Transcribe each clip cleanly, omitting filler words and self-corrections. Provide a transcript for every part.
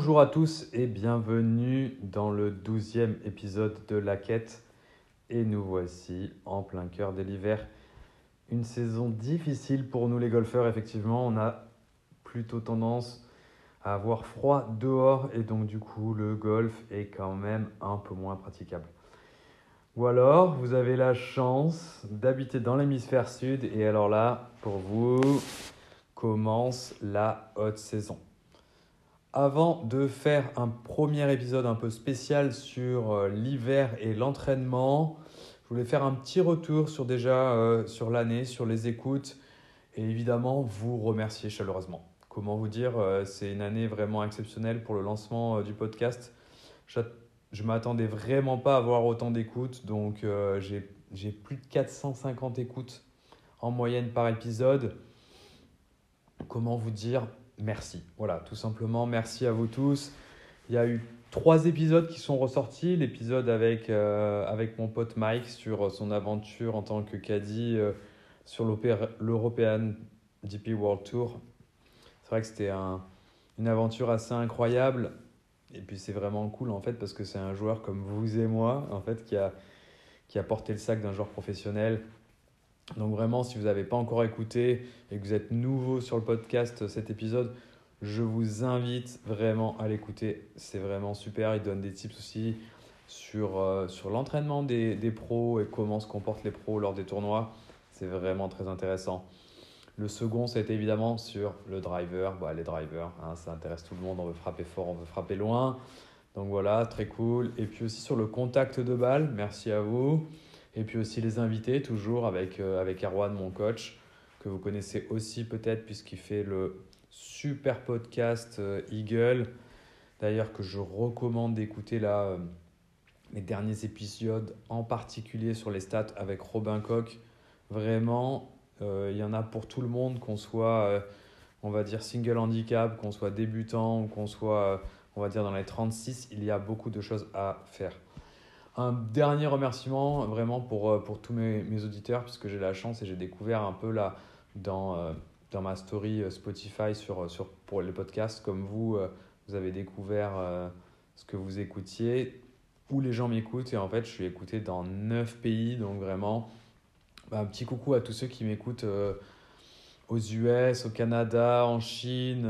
Bonjour à tous et bienvenue dans le 12e épisode de La Quête. Et nous voici en plein cœur de l'hiver. Une saison difficile pour nous les golfeurs, effectivement. On a plutôt tendance à avoir froid dehors et donc du coup le golf est quand même un peu moins praticable. Ou alors vous avez la chance d'habiter dans l'hémisphère sud et alors là, pour vous, commence la haute saison. Avant de faire un premier épisode un peu spécial sur l'hiver et l'entraînement, je voulais faire un petit retour sur l'année, sur les écoutes et évidemment vous remercier chaleureusement. Comment vous dire, c'est une année vraiment exceptionnelle pour le lancement du podcast. Je ne m'attendais vraiment pas à avoir autant d'écoutes, donc j'ai plus de 450 écoutes en moyenne par épisode. Comment vous dire merci. Voilà, tout simplement, merci à vous tous. Il y a eu 3 épisodes qui sont ressortis. L'épisode avec mon pote Mike sur son aventure en tant que caddie sur l'European DP World Tour. C'est vrai que c'était une aventure assez incroyable. Et puis c'est vraiment cool en fait parce que c'est un joueur comme vous et moi en fait qui a porté le sac d'un joueur professionnel. Donc vraiment, si vous n'avez pas encore écouté et que vous êtes nouveau sur le podcast, cet épisode, je vous invite vraiment à l'écouter. C'est vraiment super. Il donne des tips aussi sur l'entraînement des pros et comment se comportent les pros lors des tournois. C'est vraiment très intéressant. Le second, ça a été évidemment sur le driver. Les drivers, ça intéresse tout le monde. On veut frapper fort, on veut frapper loin. Donc voilà, très cool. Et puis aussi sur le contact de balle, merci à vous. Et puis aussi les invités, toujours avec Erwan, mon coach, que vous connaissez aussi peut-être puisqu'il fait le super podcast Eagle. D'ailleurs que je recommande d'écouter là, les derniers épisodes, en particulier sur les stats avec Robin Koch. Vraiment, il y en a pour tout le monde, qu'on soit, on va dire, single handicap, qu'on soit débutant ou qu'on soit, on va dire, dans les 36, il y a beaucoup de choses à faire. Un dernier remerciement vraiment pour tous mes auditeurs, puisque j'ai la chance et j'ai découvert un peu là dans ma story Spotify pour les podcasts, comme vous, vous avez découvert ce que vous écoutiez, où les gens m'écoutent. Et en fait, je suis écouté dans 9 pays, donc vraiment, un petit coucou à tous ceux qui m'écoutent aux US, au Canada, en Chine,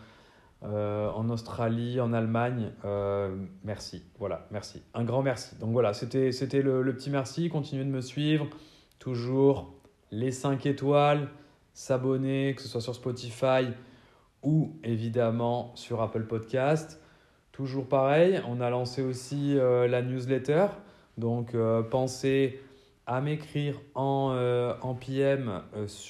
en Australie, en Allemagne. Merci, voilà, merci. Un grand merci. Donc voilà, c'était le petit merci. Continuez de me suivre. Toujours les 5 étoiles, s'abonner, que ce soit sur Spotify ou évidemment sur Apple Podcast. Toujours pareil, on a lancé aussi la newsletter. Donc pensez à m'écrire en PM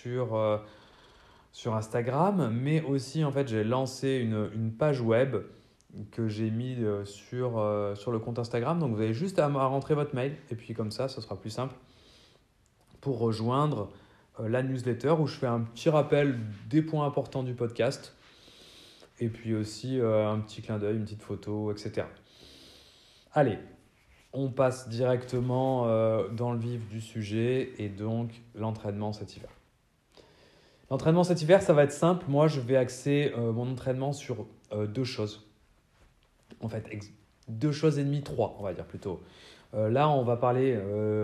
sur Instagram, mais aussi en fait j'ai lancé une page web que j'ai mis sur le compte Instagram. Donc vous avez juste à rentrer votre mail et puis comme ça, ce sera plus simple pour rejoindre la newsletter où je fais un petit rappel des points importants du podcast et puis aussi un petit clin d'œil, une petite photo, etc. Allez, on passe directement dans le vif du sujet et donc l'entraînement cet hiver. L'entraînement cet hiver, ça va être simple. Moi, je vais axer mon entraînement sur 2 choses. En fait, 2 choses et demie, 3, on va dire plutôt. Là, on va parler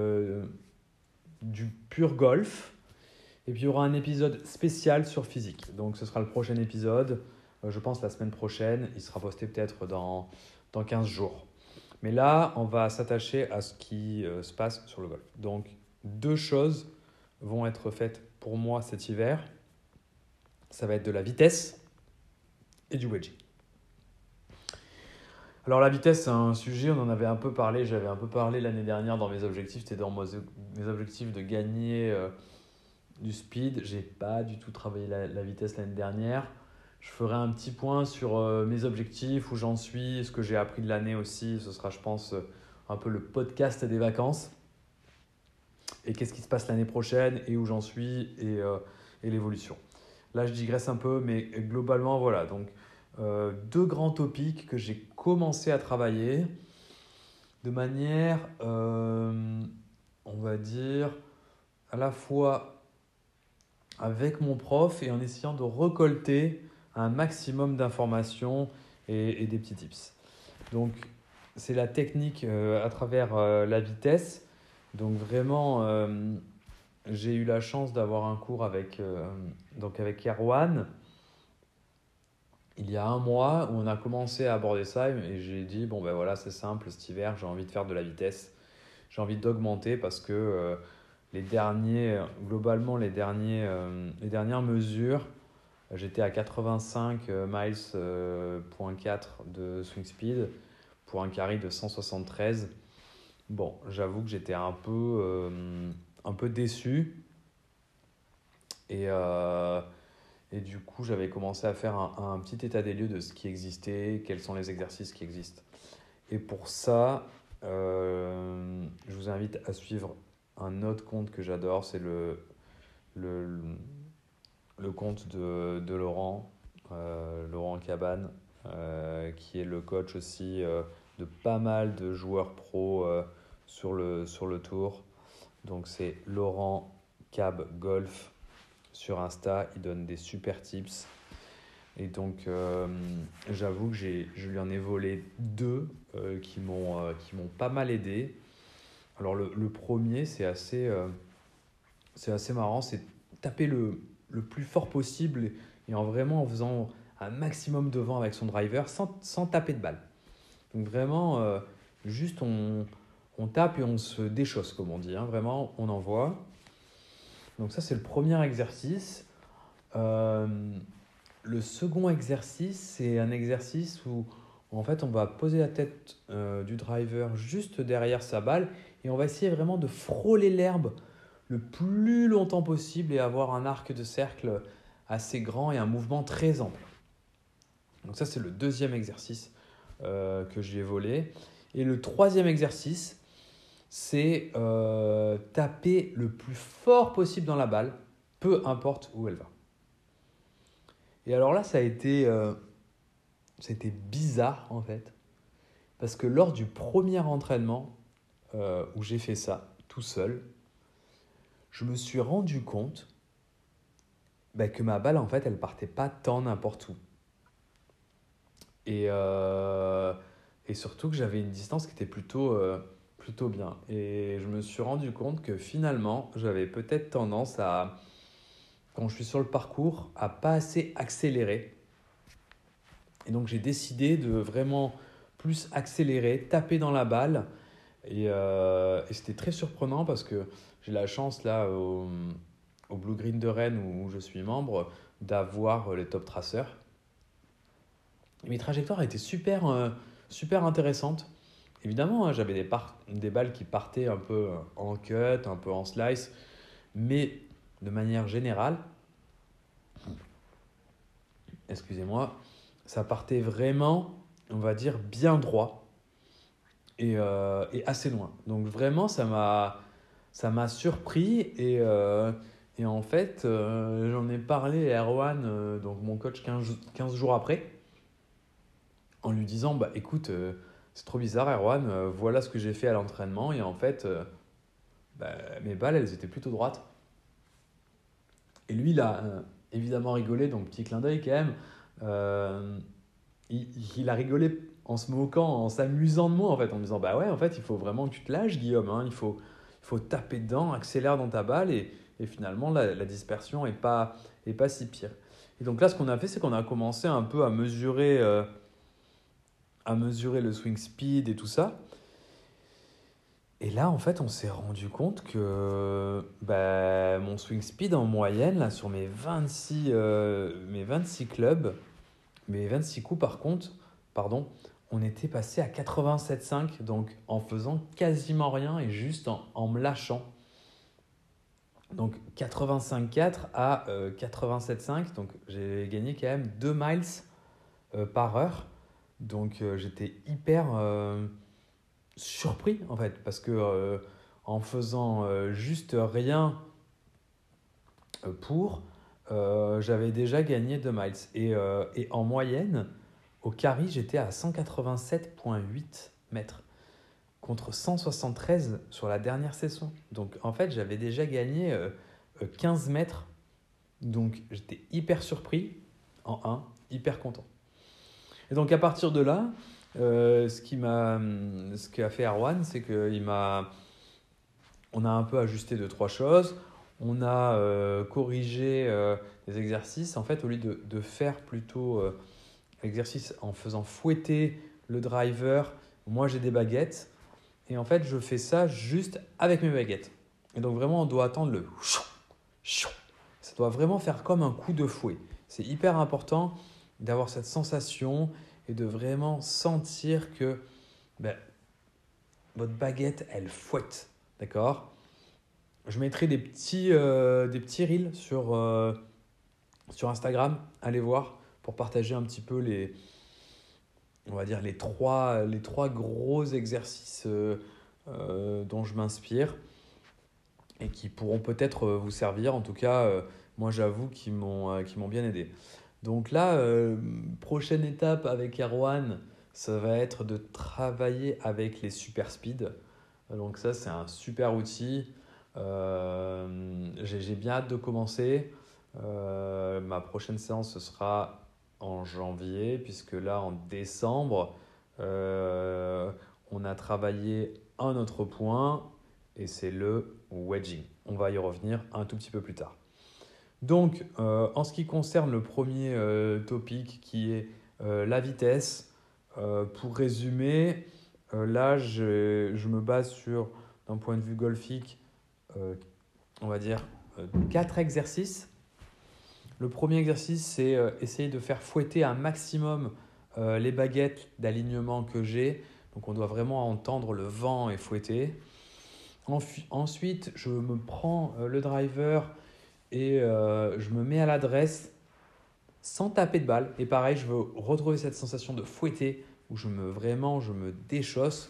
du pur golf. Et puis, il y aura un épisode spécial sur physique. Donc, ce sera le prochain épisode. Je pense la semaine prochaine. Il sera posté peut-être dans 15 jours. Mais là, on va s'attacher à ce qui se passe sur le golf. Donc, 2 choses vont être faites pour moi cet hiver. Ça va être de la vitesse et du wedging. Alors la vitesse, c'est un sujet, on en avait un peu parlé, j'avais un peu parlé l'année dernière dans mes objectifs, c'était dans mes objectifs de gagner du speed. J'ai pas du tout travaillé la vitesse l'année dernière. Je ferai un petit point sur mes objectifs, où j'en suis, ce que j'ai appris de l'année aussi. Ce sera, je pense, un peu le podcast des vacances. Et qu'est-ce qui se passe l'année prochaine et où j'en suis et l'évolution. Là, je digresse un peu, mais globalement, voilà. Donc, 2 grands topics que j'ai commencé à travailler de manière, on va dire, à la fois avec mon prof et en essayant de récolter un maximum d'informations et des petits tips. Donc, c'est la technique à travers la vitesse. Donc, vraiment, j'ai eu la chance d'avoir un cours avec Erwan il y a un mois où on a commencé à aborder ça et j'ai dit, bon ben voilà, c'est simple, cet hiver, j'ai envie de faire de la vitesse. J'ai envie d'augmenter parce que globalement, les dernières mesures, j'étais à 85 miles point 4 de swing speed pour un carry de 173. Bon, j'avoue que j'étais un peu déçu et du coup, j'avais commencé à faire un petit état des lieux de ce qui existait, quels sont les exercices qui existent. Et pour ça, je vous invite à suivre un autre compte que j'adore, c'est le, le compte de Laurent, Laurent Cabane, qui est le coach aussi de pas mal de joueurs pro sur le tour. Donc c'est Laurent Cab Golf sur Insta, il donne des super tips. Et donc j'avoue que je lui en ai volé deux qui m'ont pas mal aidé. Alors le premier, c'est assez marrant, c'est taper le plus fort possible et en faisant un maximum de vent avec son driver sans taper de balle. Donc vraiment, juste on tape et on se déchausse, comme on dit. Hein. Vraiment, on envoie. Donc ça, c'est le premier exercice. Le second exercice, c'est un exercice où en fait, on va poser la tête du driver juste derrière sa balle et on va essayer vraiment de frôler l'herbe le plus longtemps possible et avoir un arc de cercle assez grand et un mouvement très ample. Donc ça, c'est le deuxième exercice que j'ai volé. Et le troisième exercice, c'est taper le plus fort possible dans la balle, peu importe où elle va. Et alors là, ça a été bizarre en fait, parce que lors du premier entraînement où j'ai fait ça tout seul, je me suis rendu compte que ma balle en fait, elle partait pas tant n'importe où. Et surtout que j'avais une distance qui était plutôt bien. Et je me suis rendu compte que finalement, j'avais peut-être tendance à, quand je suis sur le parcours, à pas assez accélérer. Et donc j'ai décidé de vraiment plus accélérer, taper dans la balle. Et c'était très surprenant parce que j'ai la chance là au Blue Green de Rennes où je suis membre d'avoir les top tracers. Et mes trajectoires étaient super intéressantes. Évidemment, hein, j'avais des balles qui partaient un peu en cut, un peu en slice, mais de manière générale, excusez-moi, ça partait vraiment, on va dire, bien droit et assez loin. Donc vraiment, ça m'a surpris et en fait, j'en ai parlé à Erwan, donc mon coach 15 jours après, en lui disant, bah écoute, c'est trop bizarre Erwan, voilà ce que j'ai fait à l'entraînement et en fait, mes balles, elles étaient plutôt droites. Et lui, il a évidemment rigolé, donc petit clin d'œil quand même. Euh, il a rigolé en se moquant, en s'amusant de moi en fait, en me disant bah ouais, en fait, il faut vraiment que tu te lâches, Guillaume. Hein, il faut taper dedans, accélère dans ta balle et finalement, la dispersion est pas si pire. Et donc là, ce qu'on a fait, c'est qu'on a commencé un peu à mesurer le swing speed et tout ça. Et là, en fait, on s'est rendu compte que mon swing speed en moyenne, là, sur mes 26 clubs, mes 26 coups pardon, on était passé à 87,5, donc en faisant quasiment rien et juste en me lâchant. Donc 85,4 à 87,5, donc j'ai gagné quand même 2 miles par heure. Donc j'étais hyper surpris en fait, parce que en faisant juste rien j'avais déjà gagné 2 miles. Et en moyenne, au carry, j'étais à 187,8 mètres contre 173 sur la dernière session. Donc en fait, j'avais déjà gagné 15 mètres. Donc j'étais hyper surpris en 1, hyper content. Et donc à partir de là, ce qu'a fait Erwan, c'est on a un peu ajusté 2-3 choses. On a corrigé les exercices. En fait, au lieu de faire plutôt l'exercice en faisant fouetter le driver, moi j'ai des baguettes. Et en fait, je fais ça juste avec mes baguettes. Et donc vraiment, on doit attendre le chou, chou. Ça doit vraiment faire comme un coup de fouet. C'est hyper important d'avoir cette sensation et de vraiment sentir que ben, votre baguette, elle fouette. D'accord? Je mettrai des petits reels sur Instagram. Allez voir pour partager un petit peu on va dire les trois gros exercices dont je m'inspire et qui pourront peut-être vous servir. En tout cas, moi, j'avoue qu'ils m'ont bien aidé. Donc là, prochaine étape avec Erwan, ça va être de travailler avec les super speed. Donc ça, c'est un super outil. J'ai bien hâte de commencer. Ma prochaine séance, ce sera en janvier, puisque là, en décembre, on a travaillé un autre point, et c'est le wedging. On va y revenir un tout petit peu plus tard. Donc, en ce qui concerne le premier topic qui est la vitesse, pour résumer, là, je me base sur, d'un point de vue golfique, on va dire 4 exercices. Le premier exercice, c'est essayer de faire fouetter un maximum les baguettes d'alignement que j'ai. Donc, on doit vraiment entendre le vent et fouetter. Ensuite, je me prends le driver et je me mets à l'adresse sans taper de balle. Et pareil, je veux retrouver cette sensation de fouetter où je me déchausse.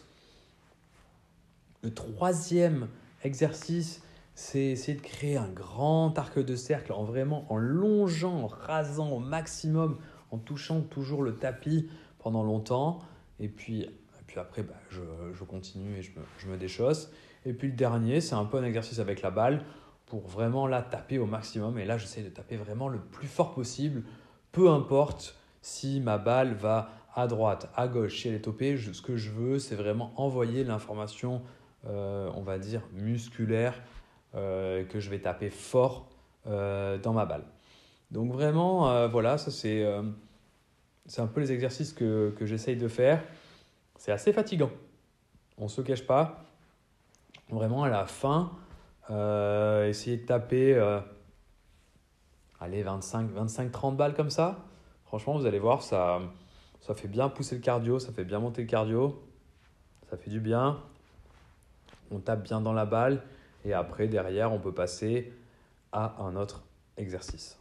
Le troisième exercice, c'est essayer de créer un grand arc de cercle en longeant, en rasant au maximum, en touchant toujours le tapis pendant longtemps. Et puis après, je continue et je me déchausse. Et puis le dernier, c'est un peu un exercice avec la balle pour vraiment là taper au maximum. Et là, j'essaie de taper vraiment le plus fort possible, peu importe si ma balle va à droite, à gauche, si elle est topée. Ce que je veux, c'est vraiment envoyer l'information, on va dire, musculaire, que je vais taper fort dans ma balle. Donc vraiment, voilà, ça c'est un peu les exercices que j'essaye de faire. C'est assez fatigant, on ne se cache pas. Vraiment, à la fin, essayer de taper allez, 25-30 balles comme ça. Franchement, vous allez voir, ça fait bien pousser le cardio, ça fait bien monter le cardio. Ça fait du bien. On tape bien dans la balle. Et après, derrière, on peut passer à un autre exercice.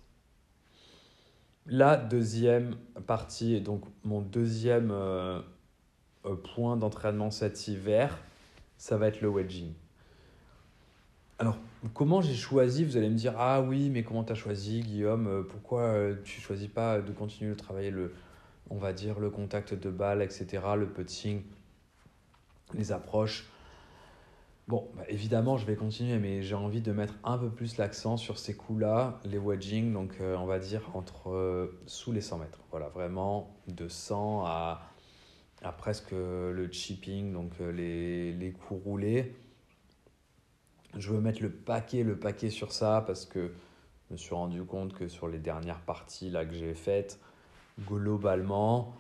La deuxième partie, et donc mon deuxième point d'entraînement cet hiver, ça va être le wedging. Alors, comment j'ai choisi? Vous allez me dire, ah oui, mais comment tu as choisi, Guillaume? Pourquoi tu ne choisis pas de continuer de travailler on va dire, le contact de balle, etc., le putting, les approches? Bon, évidemment, je vais continuer, mais j'ai envie de mettre un peu plus l'accent sur ces coups-là, les wedging, donc on va dire sous les 100 mètres. Voilà, vraiment de 100 à presque le chipping, donc les coups roulés. Je veux mettre le paquet sur ça parce que je me suis rendu compte que sur les dernières parties là, que j'ai faites, globalement,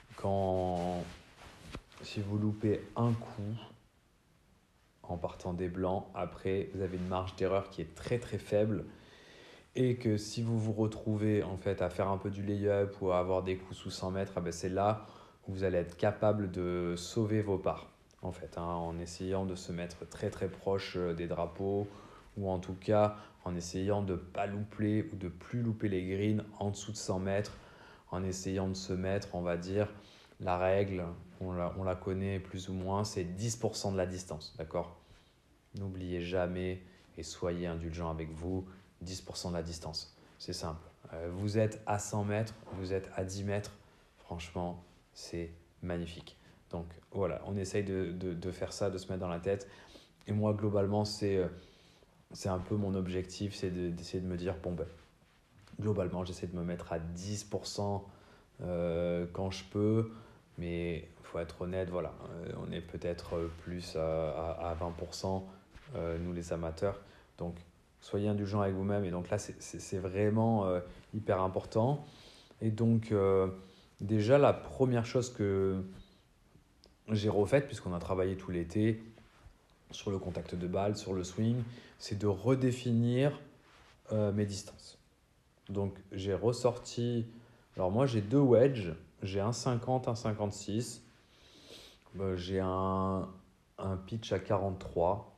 si vous loupez un coup en partant des blancs, après vous avez une marge d'erreur qui est très très faible et que si vous vous retrouvez en fait à faire un peu du lay-up ou à avoir des coups sous 100 mètres, c'est là où vous allez être capable de sauver vos parts en fait, en essayant de se mettre très très proche des drapeaux ou en tout cas en essayant de ne pas louper ou de plus louper les greens en dessous de 100 mètres, en essayant de se mettre, on va dire, la règle, on la connaît plus ou moins, c'est 10% de la distance, d'accord? N'oubliez jamais et soyez indulgent avec vous, 10% de la distance, c'est simple. Vous êtes à 100 mètres, vous êtes à 10 mètres, franchement, c'est magnifique. Donc voilà, on essaye de faire ça, de se mettre dans la tête. Et moi, globalement, c'est un peu mon objectif, c'est d'essayer de me dire, bon, globalement, j'essaie de me mettre à 10% quand je peux. Mais il faut être honnête, voilà, on est peut-être plus à 20%, nous les amateurs. Donc, soyez indulgents avec vous-même. Et donc là, c'est vraiment hyper important. Et donc, déjà, la première chose que j'ai refaite, puisqu'on a travaillé tout l'été sur le contact de balle, sur le swing, c'est de redéfinir mes distances. Donc, j'ai ressorti. Alors, moi, j'ai deux wedges. J'ai un 50, un 56. J'ai un pitch à 43.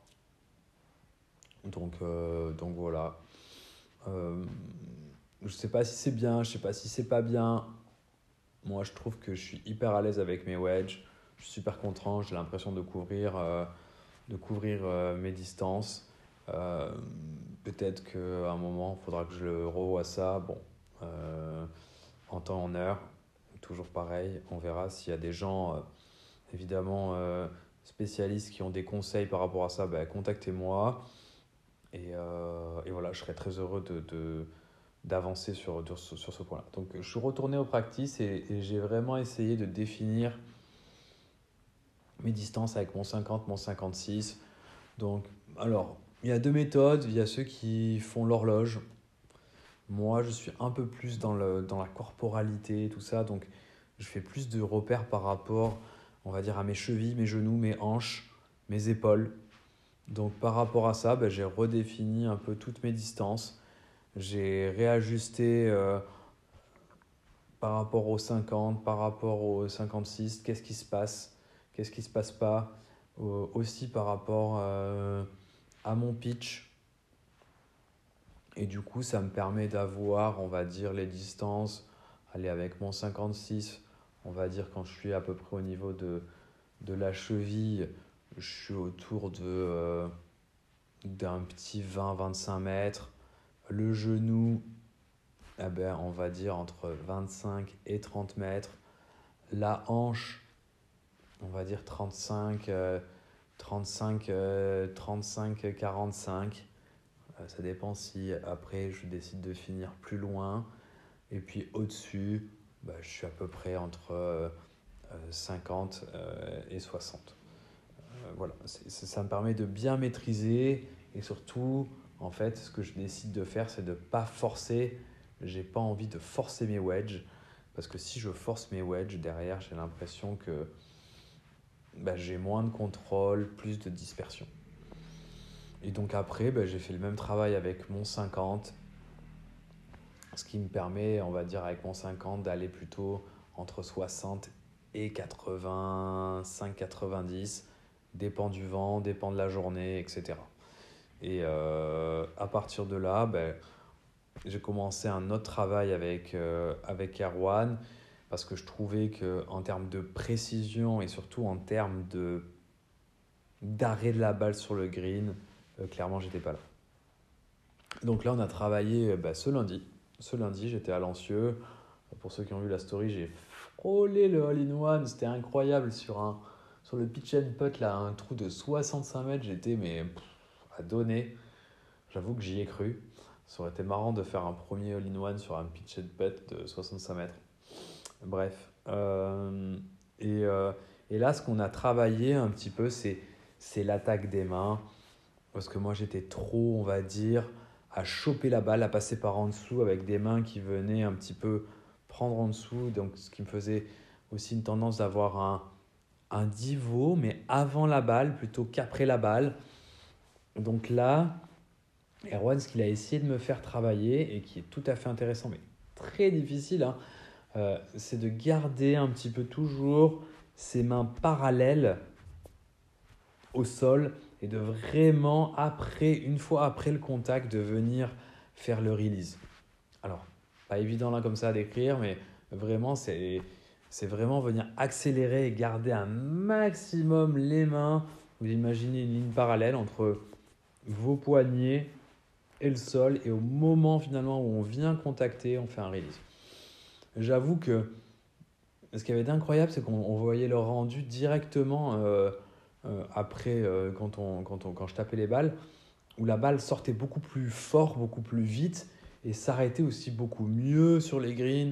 Donc voilà. Je ne sais pas si c'est bien, je ne sais pas si c'est pas bien. Moi, je trouve que je suis hyper à l'aise avec mes wedges. Je suis super content. J'ai l'impression de couvrir mes distances. Euh, Peut-être qu'à un moment, il faudra que je le revoie ça. Bon, en temps, en heure, toujours pareil. On verra s'il y a des gens, évidemment, spécialistes qui ont des conseils par rapport à ça. Contactez-moi. Et voilà, je serais très heureux d'avancer sur ce point-là. Donc, je suis retourné aux practices et j'ai vraiment essayé de définir mes distances avec mon 50, mon 56. Donc, alors, il y a deux méthodes. Il y a ceux qui font l'horloge. Moi, je suis un peu plus dans la corporalité, tout ça. Donc, je fais plus de repères par rapport, on va dire, à mes chevilles, mes genoux, mes hanches, mes épaules. Donc, par rapport à ça, j'ai redéfini un peu toutes mes distances. J'ai réajusté par rapport au 50, par rapport au 56, qu'est-ce qui se passe, qu'est-ce qui ne se passe pas. Aussi par rapport à mon pitch. Et du coup, ça me permet d'avoir, on va dire, les distances. Allez, avec mon 56, on va dire quand je suis à peu près au niveau de la cheville, je suis autour d'un petit 20-25 mètres. Le genou, on va dire entre 25 et 30 mètres. La hanche, on va dire 35, 45. Ça dépend si après je décide de finir plus loin. Et puis au-dessus, je suis à peu près entre 50 et 60. Voilà, ça me permet de bien maîtriser et surtout, en fait, ce que je décide de faire, c'est de ne pas forcer. J'ai pas envie de forcer mes wedges parce que si je force mes wedges, derrière, j'ai l'impression que j'ai moins de contrôle, plus de dispersion. Et donc après, j'ai fait le même travail avec mon 50, ce qui me permet, on va dire, avec mon 50, d'aller plutôt entre 60 et 85-90, dépend du vent, dépend de la journée, etc. Et à partir de là, j'ai commencé un autre travail avec Erwan parce que je trouvais qu'en termes de précision et surtout en termes d'arrêt de la balle sur le green, clairement, j'étais pas là. Donc là, on a travaillé ce lundi. Ce lundi, j'étais à Lancieux. Pour ceux qui ont vu la story, j'ai frôlé le all-in-one. C'était incroyable sur le pitch and putt, là, un trou de 65 mètres. J'étais à donner. J'avoue que j'y ai cru. Ça aurait été marrant de faire un premier all-in-one sur un pitch and putt de 65 mètres. Bref. Et là, ce qu'on a travaillé un petit peu, c'est l'attaque des mains. Parce que moi, j'étais trop, on va dire, à choper la balle, à passer par en dessous avec des mains qui venaient un petit peu prendre en dessous. Donc, ce qui me faisait aussi une tendance d'avoir un divot, mais avant la balle plutôt qu'après la balle. Donc là, Erwan, ce qu'il a essayé de me faire travailler et qui est tout à fait intéressant, mais très difficile, c'est de garder un petit peu toujours ses mains parallèles au sol et de vraiment, une fois après le contact, de venir faire le release. Alors, pas évident là comme ça à décrire, mais vraiment, c'est vraiment venir accélérer et garder un maximum les mains. Vous imaginez une ligne parallèle entre vos poignets et le sol, et au moment finalement où on vient contacter, on fait un release. J'avoue que ce qui avait d'incroyable, c'est qu'on voyait le rendu directement après quand je tapais les balles, où la balle sortait beaucoup plus fort, beaucoup plus vite et s'arrêtait aussi beaucoup mieux sur les greens.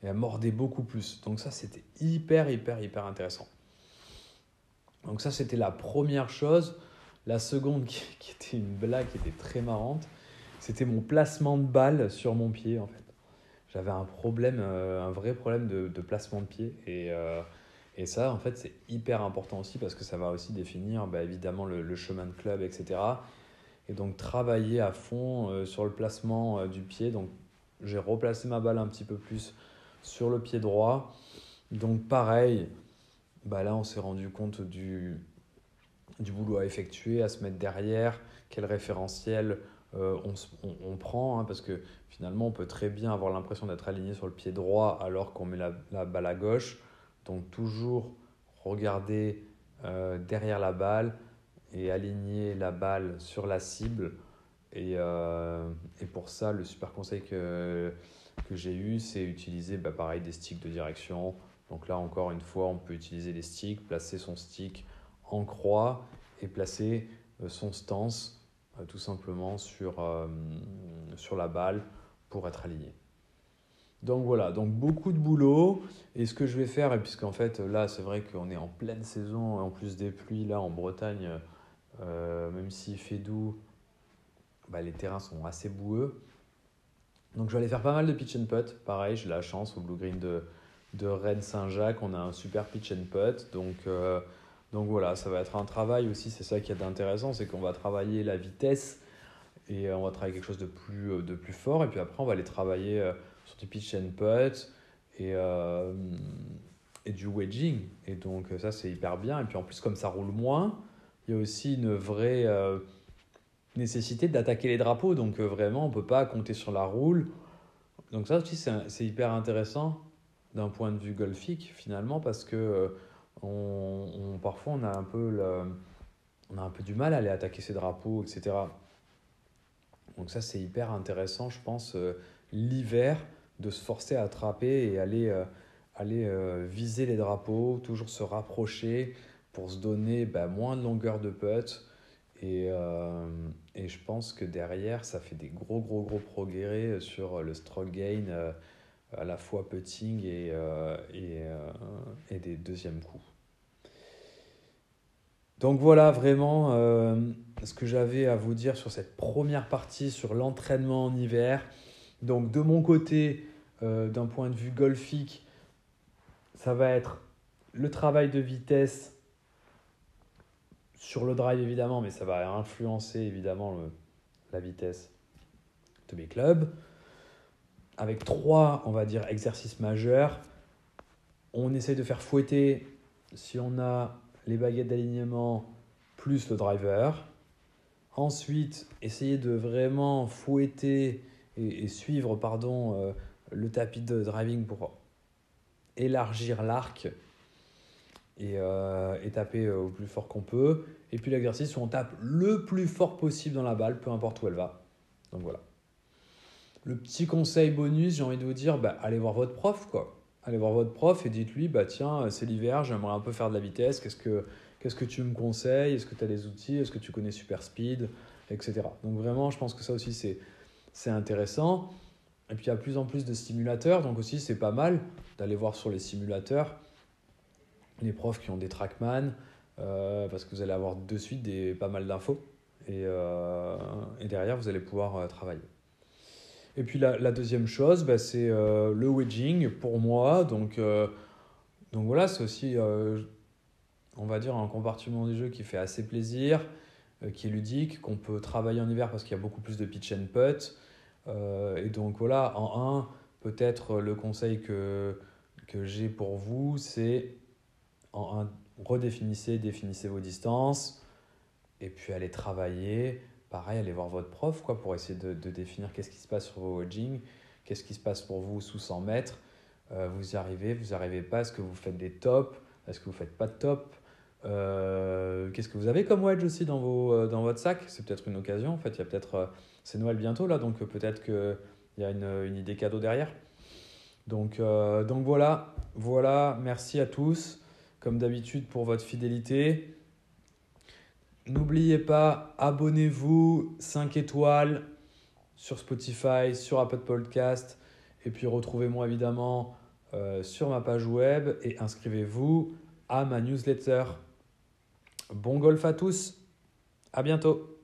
et elle mordait beaucoup plus. Donc ça, c'était hyper intéressant. Donc ça, c'était la première chose. La seconde, qui était une blague, qui était très marrante, c'était mon placement de balle sur mon pied, en fait. J'avais un problème, un vrai problème de placement de pied. Et ça, en fait, c'est hyper important aussi parce que ça va aussi définir évidemment le chemin de club, etc. Et donc, travailler à fond sur le placement du pied. Donc, j'ai replacé ma balle un petit peu plus sur le pied droit. Donc, pareil, là, on s'est rendu compte du boulot à effectuer, à se mettre derrière, quel référentiel on prend, hein, parce que finalement, on peut très bien avoir l'impression d'être aligné sur le pied droit alors qu'on met la balle à gauche. Donc, toujours regarder derrière la balle et aligner la balle sur la cible. Et pour ça, le super conseil que j'ai eu, c'est utiliser pareil des sticks de direction. Donc là, encore une fois, on peut utiliser les sticks, placer son stick en croix et placer son stance tout simplement sur la balle pour être aligné. Donc voilà, donc beaucoup de boulot. Et ce que je vais faire, et puisqu'en fait là c'est vrai qu'on est en pleine saison, en plus des pluies là en Bretagne, même s'il fait doux, les terrains sont assez boueux. Donc je vais aller faire pas mal de pitch and putt. Pareil, j'ai la chance au Blue Green de Rennes-Saint-Jacques, on a un super pitch and putt. Donc voilà, ça va être un travail aussi, c'est ça qui est intéressant, c'est qu'on va travailler la vitesse et on va travailler quelque chose de plus fort. Et puis après, on va aller travailler sur du pitch and putt et du wedging. Et donc ça, c'est hyper bien. Et puis en plus, comme ça roule moins, il y a aussi une vraie nécessité d'attaquer les drapeaux. Donc vraiment, on ne peut pas compter sur la roule. Donc ça aussi, c'est hyper intéressant d'un point de vue golfique finalement parce que parfois on a un peu du mal à aller attaquer ces drapeaux, etc. Donc ça, c'est hyper intéressant, je pense, l'hiver, de se forcer à attraper et aller viser les drapeaux, toujours se rapprocher pour se donner moins de longueur de putt. Et je pense que derrière, ça fait des gros progrès sur le stroke gain, à la fois putting et des deuxièmes coups. Donc voilà vraiment ce que j'avais à vous dire sur cette première partie sur l'entraînement en hiver. Donc de mon côté, d'un point de vue golfique, ça va être le travail de vitesse sur le drive évidemment, mais ça va influencer évidemment la vitesse de mes clubs. Avec 3, on va dire, exercices majeurs, on essaie de faire fouetter, si on a les baguettes d'alignement plus le driver. Ensuite, essayer de vraiment fouetter et suivre le tapis de driving pour élargir l'arc et taper au plus fort qu'on peut. Et puis l'exercice où on tape le plus fort possible dans la balle, peu importe où elle va. Donc voilà. Le petit conseil bonus, j'ai envie de vous dire, allez voir votre prof, quoi. Allez voir votre prof et dites-lui, tiens, c'est l'hiver, j'aimerais un peu faire de la vitesse, qu'est-ce que tu me conseilles? Est-ce que tu as des outils? Est-ce que tu connais Super Speed? Etc. Donc vraiment, je pense que ça aussi, c'est intéressant. Et puis, il y a de plus en plus de simulateurs, donc aussi, c'est pas mal d'aller voir sur les simulateurs les profs qui ont des TrackMan, parce que vous allez avoir de suite pas mal d'infos. Et derrière, vous allez pouvoir travailler. Et puis la deuxième chose, c'est le wedging pour moi. Donc voilà, c'est aussi, on va dire, un compartiment du jeu qui fait assez plaisir, qui est ludique, qu'on peut travailler en hiver parce qu'il y a beaucoup plus de pitch and putt. Et donc voilà, en 1, peut-être le conseil que j'ai pour vous, c'est en 1, définissez vos distances et puis allez travailler. Pareil, allez voir votre prof pour essayer de définir qu'est-ce qui se passe sur vos wedging, qu'est-ce qui se passe pour vous sous 100 mètres. Vous y arrivez, vous n'y arrivez pas, est-ce que vous faites des tops, est-ce que vous ne faites pas de top, qu'est-ce que vous avez comme wedge aussi dans votre sac? C'est peut-être une occasion, en fait, il y a peut-être, c'est Noël bientôt là, donc peut-être qu'il y a une idée cadeau derrière. Donc voilà, merci à tous, comme d'habitude pour votre fidélité. N'oubliez pas, abonnez-vous, 5 étoiles sur Spotify, sur Apple Podcast. Et puis retrouvez-moi évidemment sur ma page web et inscrivez-vous à ma newsletter. Bon golf à tous, à bientôt.